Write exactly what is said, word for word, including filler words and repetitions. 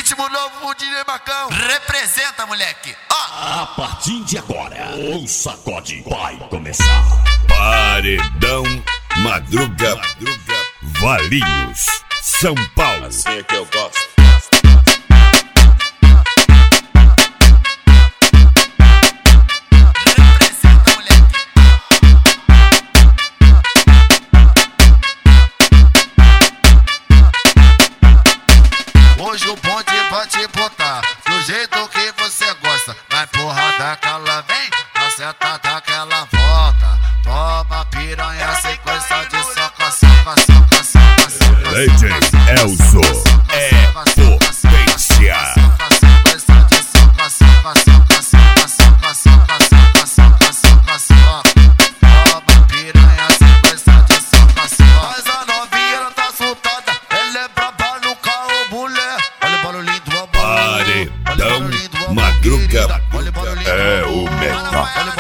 ritmo novo de Macão. Representa, moleque. Ó. A partir de agora, o sacode vai começar. Paredão Madruga, Madruga Valinhos, São Paulo. Assim é que eu gosto. Hoje o bonde vai te botar do jeito que você gosta. Vai porrada que ela vem, na sentada que ela volta. Toma piranha, sequência de soca, soca, soca, soca, soca. D J Elzo é potência. Sequência de soca, soca, soca, soca, soca, soca, soca, soca, soca, soca. Toma piranha, sequência de soca, soca. Mas a novinha ela tá soltada, ela é braba no carro, mulher. Paredão Madruga é o melhor.